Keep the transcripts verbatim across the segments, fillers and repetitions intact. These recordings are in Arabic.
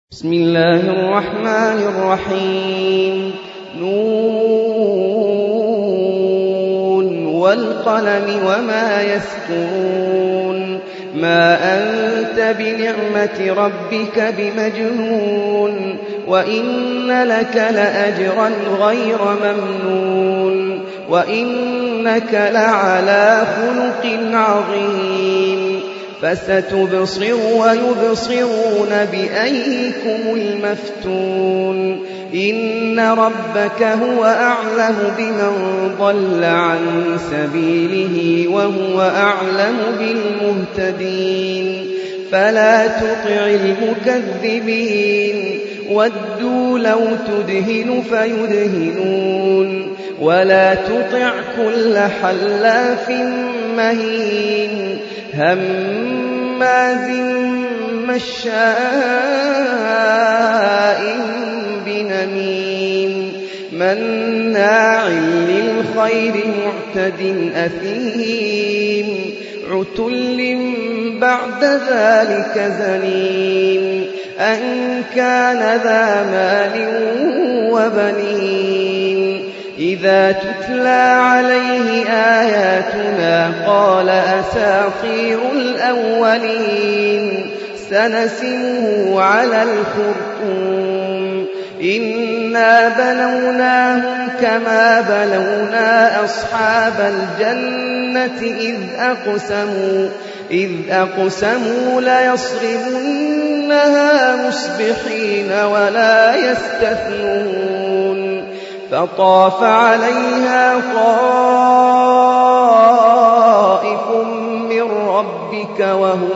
بسم الله الرحمن الرحيم نون والقلم وما يسطرون ما أنت بنعمة ربك بمجنون وإن لك لأجرا غير ممنون وإنك لعلى خلق عظيم فستبصر ويبصرون بأيكم المفتون إن ربك هو أعلم بمن ضل عن سبيله وهو أعلم بالمهتدين فلا تطع المكذبين ودوا لو تدهن فيدهنون ولا تطع كل حلاف مهين هماز مشاء بنميم مناع للخير معتد أثيم عتل بعد ذلك زنيم أن كان ذا مال وبنين إذا تتلى عليه آياتنا قال أساطير الأولين سنسمه على الخرطوم إنا بلوناهم كما بلونا أصحاب الجنة إذ أقسموا إذ أقسموا ليصرمنها مصبحين ولا يستثنون فطاف عليها طائف من ربك وهم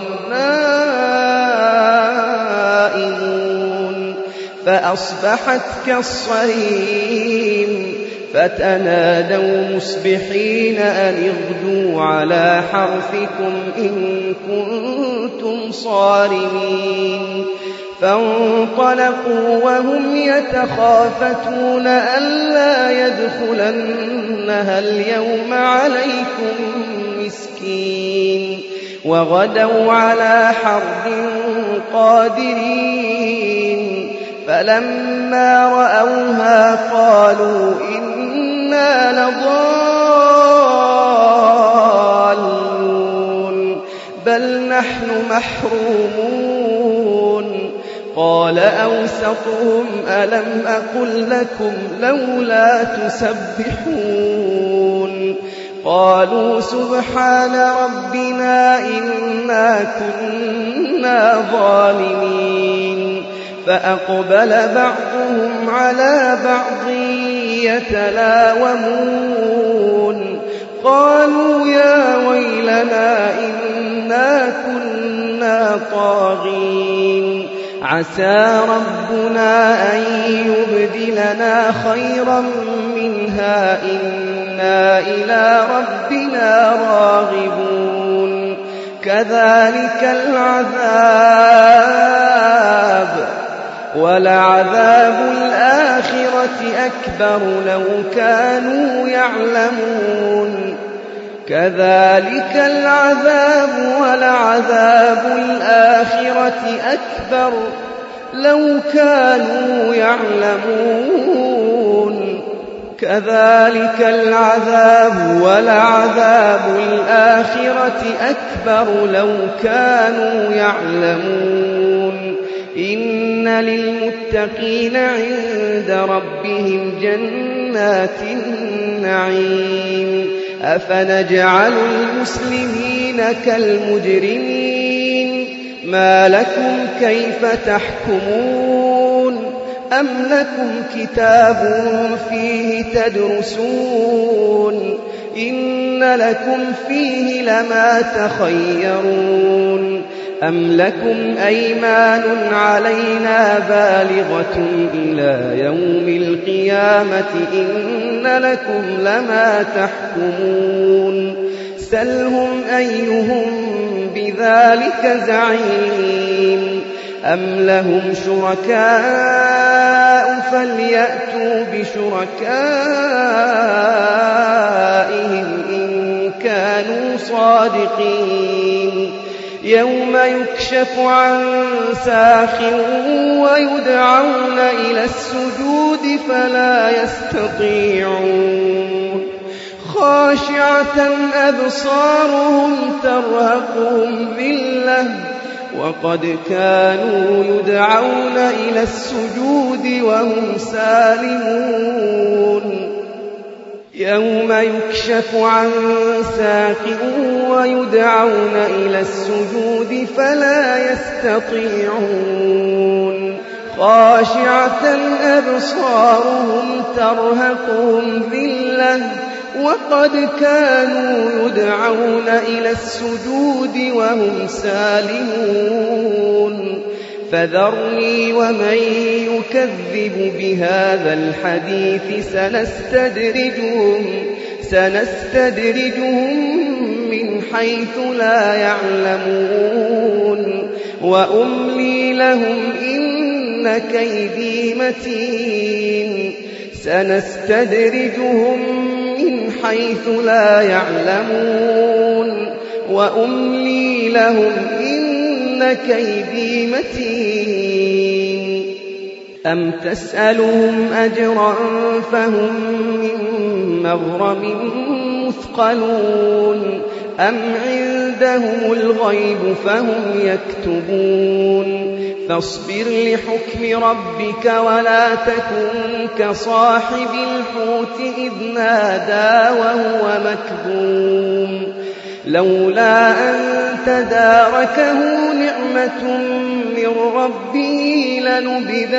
نائمون فأصبحت كالصريم فتنادوا مصبحين أن اغدوا على حرثكم إن كنتم صارمين فانطلقوا وهم يتخافتون ألا يدخلنها اليوم عليكم مسكين وغدوا على حرد قادرين فلما رأوها قالوا إنا لضالون بل نحن محرومون قال أوسطهم ألم أقل لكم لولا تسبحون قالوا سبحان ربنا إنا كنا ظالمين فأقبل بعضهم على بعض يتلاومون قالوا يا ويلنا إنا كنا طاغين عسى ربنا أن يبدلنا خيرا منها إنا إلى ربنا راغبون كذلك العذاب ولعذاب الآخرة أكبر لو كانوا يعلمون كذلك العذاب ولعذاب الآخرة أكبر لو كانوا يعلمون كذلك العذاب ولعذاب الآخرة أكبر لو كانوا يعلمون إن للمتقين عند ربهم جنات النعيم أفنجعل المسلمين كالمجرمين ما لكم كيف تحكمون أم لكم كتاب فيه تدرسون إن لكم فيه لما تخيرون أم لكم أيمان علينا بالغة إلى يوم القيامة إن لكم لما تحكمون سلهم أيهم بذلك زعيم أم لهم شركاء فليأتوا بشركائهم إن كانوا صادقين يوم يكشف عن ساق ويدعون إلى السجود فلا يستطيعون خاشعة أبصارهم ترهقهم ذلة وقد كانوا يدعون إلى السجود وهم سالمون يوم يكشف عن ساق ويدعون إلى السجود فلا يستطيعون خاشعة أبصارهم ترهقهم ذلة وقد كانوا يدعون إلى السجود وهم سالمون فذرني ومن يكذب بهذا الحديث سنستدرجهم, سنستدرجهم من حيث لا يعلمون وأملي لهم إن كيدي متين سنستدرجهم من حيث لا يعلمون وأملي لهم إن كيدي متين أم تسألهم أجرا فهم من مغرم مثقلون أم عندهم الغيب فهم يكتبون فاصبر لحكم ربك ولا تكن كصاحب الحوت إذ نادى وهو مكظوم لولا أن تداركه نعمة من ربه لنبذ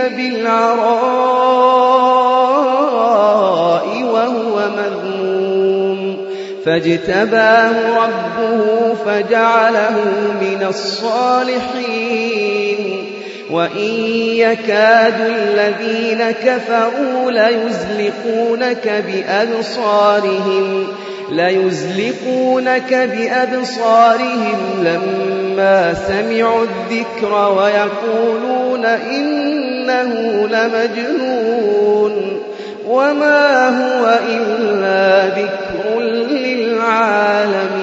بالعراء وهو مذموم فاجتباه ربه فجعله من الصالحين وإن يكاد الذين كفروا ليزلقونك بأبصارهم ليزلقونك بأبصارهم لما سمعوا الذكر ويقولون إنه لمجنون وما هو إلا ذكر للعالمين.